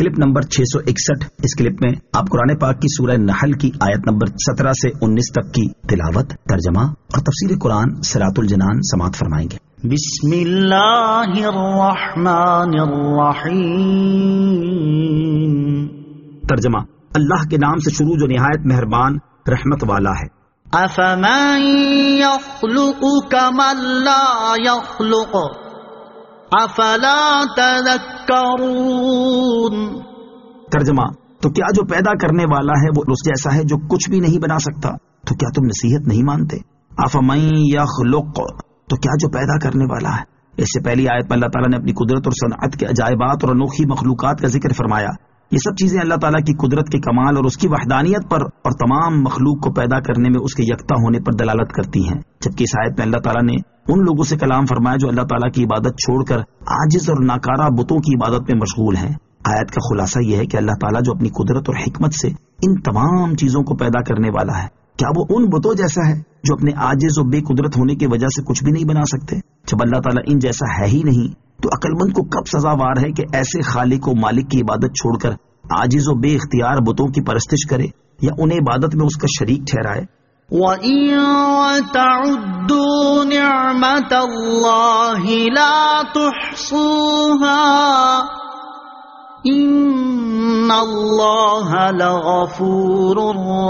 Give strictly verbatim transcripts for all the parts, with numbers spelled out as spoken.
Clip number چھ سو اکسٹھ۔ اس clip میں آپ قرآن پاک کی سورہ نحل کی آیت نمبر سترہ سے انیس تک کی تلاوت، ترجمہ اور تفسیر قرآن صراط الجنان سماعت فرمائیں گے۔ بسم اللہ الرحمن الرحیم۔ ترجمہ، اللہ کے نام سے شروع جو نہایت مہربان رحمت والا ہے۔ افمن یخلق کمن لا یخلق افلا تذکرون۔ ترجمہ، تو کیا جو پیدا کرنے والا ہے وہ اس جیسا ہے جو کچھ بھی نہیں بنا سکتا، تو کیا تم نصیحت نہیں مانتے؟ افمن یخلق، تو کیا جو پیدا کرنے والا ہے۔ اس سے پہلی آیت میں اللہ تعالیٰ نے اپنی قدرت اور صنعت کے عجائبات اور انوکھی مخلوقات کا ذکر فرمایا۔ یہ سب چیزیں اللہ تعالیٰ کی قدرت کے کمال اور اس کی وحدانیت پر اور تمام مخلوق کو پیدا کرنے میں اس کے یکتا ہونے پر دلالت کرتی ہیں، جبکہ اس آیت میں اللہ تعالیٰ نے ان لوگوں سے کلام فرمایا جو اللہ تعالیٰ کی عبادت چھوڑ کر عاجز اور ناکارہ بتوں کی عبادت میں مشغول ہیں۔ آیت کا خلاصہ یہ ہے کہ اللہ تعالیٰ جو اپنی قدرت اور حکمت سے ان تمام چیزوں کو پیدا کرنے والا ہے، کیا وہ ان بتوں جیسا ہے جو اپنے عاجز و بے قدرت ہونے کی وجہ سے کچھ بھی نہیں بنا سکتے؟ جب اللہ تعالیٰ ان جیسا ہے ہی نہیں تو عقل مند کو کب سزاوار ہے کہ ایسے خالق و مالک کی عبادت چھوڑ کر عاجز و بے اختیار بتوں کی پرستش کرے یا انہیں عبادت میں اس کا شریک ٹھہرائے۔ وَإِن تَعُدُّوا نِعْمَةَ اللَّهِ لَا تُحْصُوهَا إِنَّ اللَّهَ لَغَفُورٌ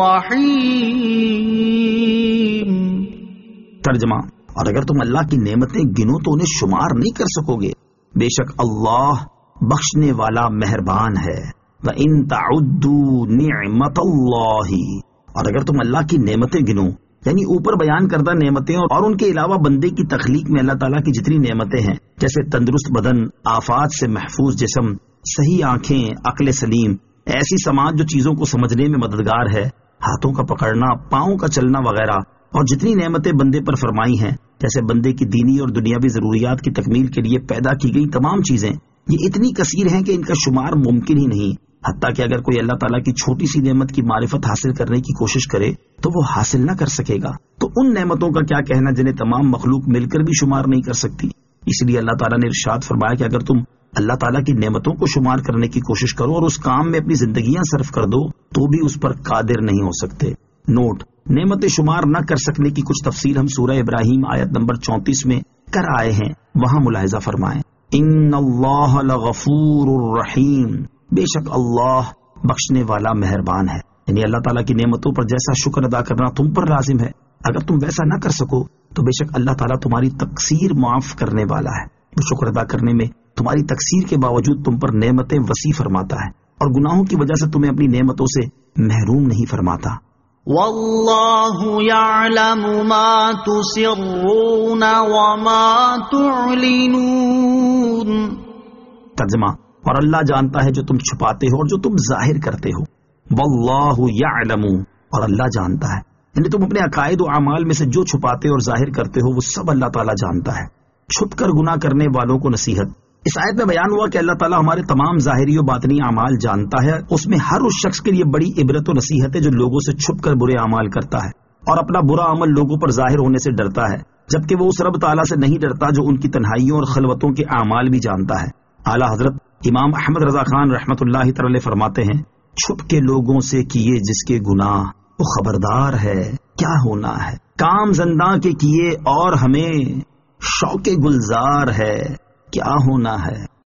رَّحِيمٌ۔ ترجمہ، اور اگر تم اللہ کی نعمتیں گنو تو انہیں شمار نہیں کر سکو گے، بے شک اللہ بخشنے والا مہربان ہے۔ وَإِن تَعُدُّوا نِعْمَةَ اللَّهِ، اور اگر تم اللہ کی نعمتیں گنو، یعنی اوپر بیان کردہ نعمتیں اور ان کے علاوہ بندے کی تخلیق میں اللہ تعالیٰ کی جتنی نعمتیں ہیں، جیسے تندرست بدن، آفات سے محفوظ جسم، صحیح آنکھیں، عقل سلیم، ایسی سماعت جو چیزوں کو سمجھنے میں مددگار ہے، ہاتھوں کا پکڑنا، پاؤں کا چلنا وغیرہ، اور جتنی نعمتیں بندے پر فرمائی ہیں، جیسے بندے کی دینی اور دنیاوی ضروریات کی تکمیل کے لیے پیدا کی گئی تمام چیزیں، یہ اتنی کثیر ہیں کہ ان کا شمار ممکن ہی نہیں۔ حتیٰ کہ اگر کوئی اللہ تعالیٰ کی چھوٹی سی نعمت کی معرفت حاصل کرنے کی کوشش کرے تو وہ حاصل نہ کر سکے گا، تو ان نعمتوں کا کیا کہنا جنہیں تمام مخلوق مل کر بھی شمار نہیں کر سکتی۔ اس لیے اللہ تعالیٰ نے ارشاد فرمایا کہ اگر تم اللہ تعالیٰ کی نعمتوں کو شمار کرنے کی کوشش کرو اور اس کام میں اپنی زندگیاں صرف کر دو تو بھی اس پر قادر نہیں ہو سکتے۔ نوٹ، نعمت شمار نہ کر سکنے کی کچھ تفصیل ہم سورہ ابراہیم آیت نمبر چونتیس میں کر آئے ہیں، وہاں ملاحظہ فرمائیں۔ ان اللہ لغفور الرحیم، بے شک اللہ بخشنے والا مہربان ہے، یعنی اللہ تعالیٰ کی نعمتوں پر جیسا شکر ادا کرنا تم پر لازم ہے، اگر تم ویسا نہ کر سکو تو بے شک اللہ تعالیٰ تمہاری تقصیر معاف کرنے والا ہے۔ وہ شکر ادا کرنے میں تمہاری تقصیر کے باوجود تم پر نعمتیں وسیع فرماتا ہے اور گناہوں کی وجہ سے تمہیں اپنی نعمتوں سے محروم نہیں فرماتا۔ واللہ یعلم ما تسرون وما تعلنون۔ ترجمہ، اور اللہ جانتا ہے جو تم چھپاتے ہو اور جو تم ظاہر کرتے ہو۔ واللہ یعلم، اور اللہ جانتا ہے، یعنی تم اپنے عقائد و اعمال میں سے جو چھپاتے اور ظاہر کرتے ہو وہ سب اللہ تعالیٰ جانتا ہے۔ چھپ کر گناہ کرنے والوں کو نصیحت۔ اس آیت میں بیان ہوا کہ اللہ تعالیٰ ہمارے تمام ظاہری و باطنی اعمال جانتا ہے، اس میں ہر اس شخص کے لیے بڑی عبرت و نصیحت ہے جو لوگوں سے چھپ کر برے اعمال کرتا ہے اور اپنا برا عمل لوگوں پر ظاہر ہونے سے ڈرتا ہے، جبکہ وہ اس رب تعالیٰ سے نہیں ڈرتا جو ان کی تنہائیوں اور خلوتوں کے اعمال بھی جانتا ہے۔ اعلیٰ حضرت امام احمد رضا خان رحمۃ اللہ تعالی فرماتے ہیں، چھپ کے لوگوں سے کیے جس کے گناہ وہ خبردار ہے کیا ہونا ہے، کام زنداں کے کیے اور ہمیں شوق گلزار ہے کیا ہونا ہے۔